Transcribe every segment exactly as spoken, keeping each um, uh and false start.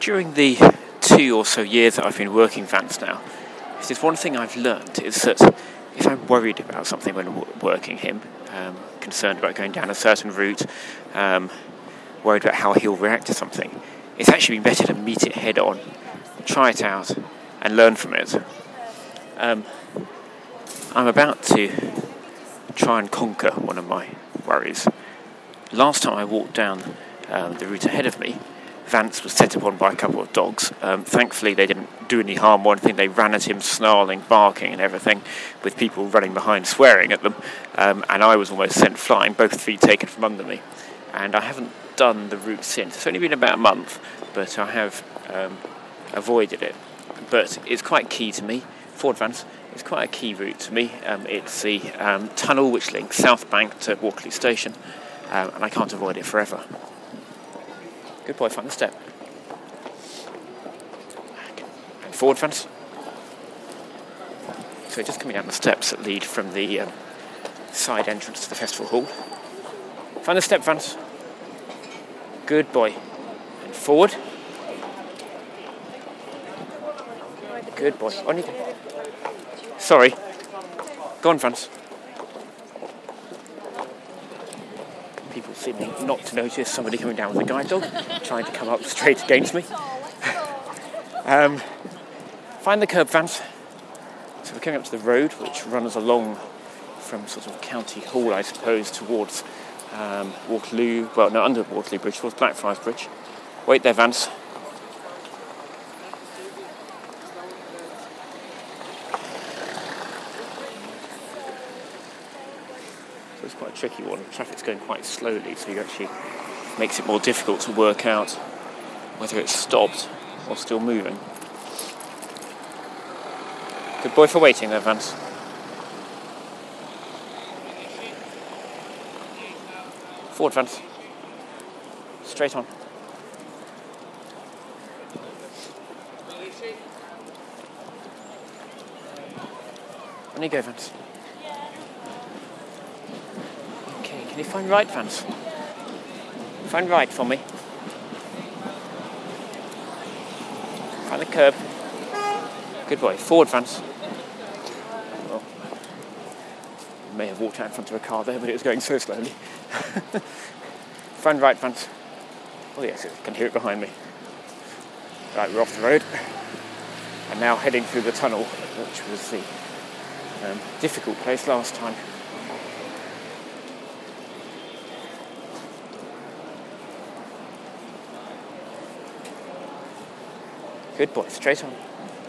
during the two or so years that I've been working Vance now, if there's one thing I've learned is that if I'm worried about something when w- working him, um, concerned about going down a certain route, um, worried about how he'll react to something, it's actually been better to meet it head on, try it out, and learn from it. Um, I'm about to try and conquer one of my worries. Last time I walked down um, the route ahead of me, Vance was set upon by a couple of dogs. Um, thankfully, they didn't do any harm or anything. They ran at him, snarling, barking and everything, with people running behind, swearing at them. Um, and I was almost sent flying, both feet taken from under me. And I haven't done the route since. It's only been about a month, but I have um, avoided it. But it's quite key to me. Ford Vance is quite a key route to me. Um, it's the um, tunnel which links South Bank to Waterloo Station, um, and I can't avoid it forever. Good boy, find the step. And forward, Vance. So just coming down the steps that lead from the um, side entrance to the festival hall. Find the step, Vance. Good boy. And forward. Good boy. On you go. Sorry. Go on, Vance. People seeming not to notice somebody coming down with a guide dog, trying to come up straight against me. um, find the curb, Vance. So we're coming up to the road, which runs along from sort of County Hall, I suppose, towards um, Waterloo, well, no, under Waterloo Bridge, towards Blackfriars Bridge. Wait there, Vance. So it's quite a tricky one. The traffic's going quite slowly, so you actually makes it more difficult to work out whether it's stopped or still moving. Good boy for waiting there, Vance. Forward, Vance. Straight on. On you go, Vance. Okay, can you find right, Vance? Find right for me. Find the curb. Good boy. Forward, Vance. Well, I may have walked out in front of a car there, but it was going so slowly. Find right, Vance. Oh yes, I can hear it behind me. Right, we're off the road. And now heading through the tunnel, which was the um, difficult place last time. Good boy, straight on.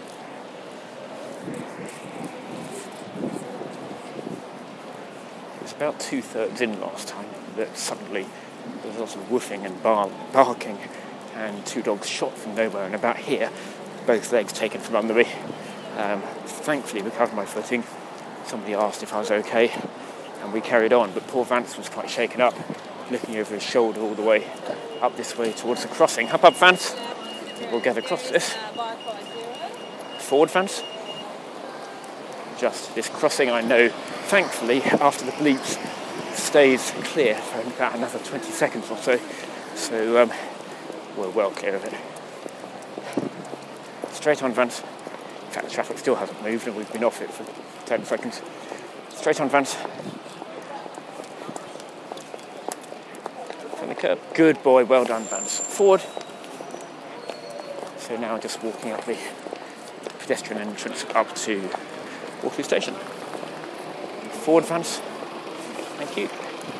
It was about two-thirds in last time that suddenly there was lots of woofing and bar- barking and two dogs shot from nowhere, and about here, both legs taken from under me. Um, thankfully recovered my footing. Somebody asked if I was okay, and we carried on, but poor Vance was quite shaken up, looking over his shoulder all the way up this way towards the crossing. Up, up, Vance. We'll get across this. Forward, Vance. Just this crossing, I know, thankfully, after the bleeps, stays clear for about another twenty seconds or so. So um, we're well clear of it. Straight on, Vance. In fact, the traffic still hasn't moved and we've been off it for ten seconds. Straight on, Vance. From the curb. Good boy, well done, Vance. Forward. So now just walking up the pedestrian entrance up to Waterloo Station. Forward, Vance. Thank you.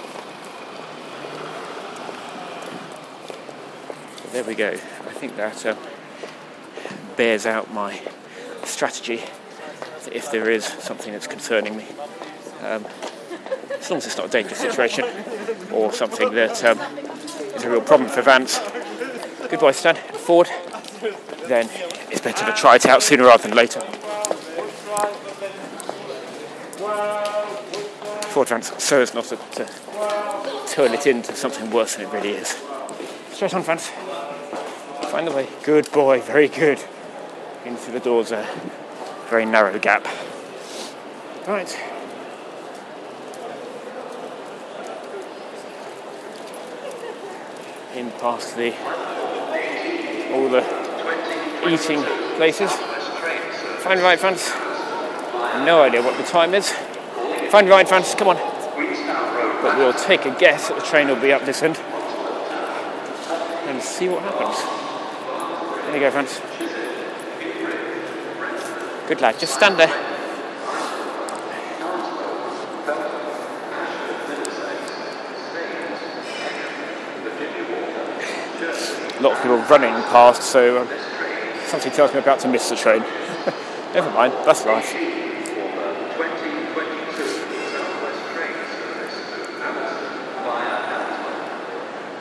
So there we go. I think that uh, bears out my strategy that if there is something that's concerning me, um, as long as it's not a dangerous situation or something that um, is a real problem for Vance. Good boy, Stan. Forward. Then it's better to try it out sooner rather than later. Forward, Vance, so as not to, to turn it into something worse than it really is. Straight on, Vance. Find the way. Good boy, very good. Into the doors there. Very narrow gap. Right. In past the all the eating places. Find right, Vance. No idea what the time is. Find right, Vance, come on. But we'll take a guess that the train will be up this end and see what happens. There you go, Vance. Good lad, just stand there. A lot of people running past, so um, something tells me I'm about to miss the train. Never mind, that's life.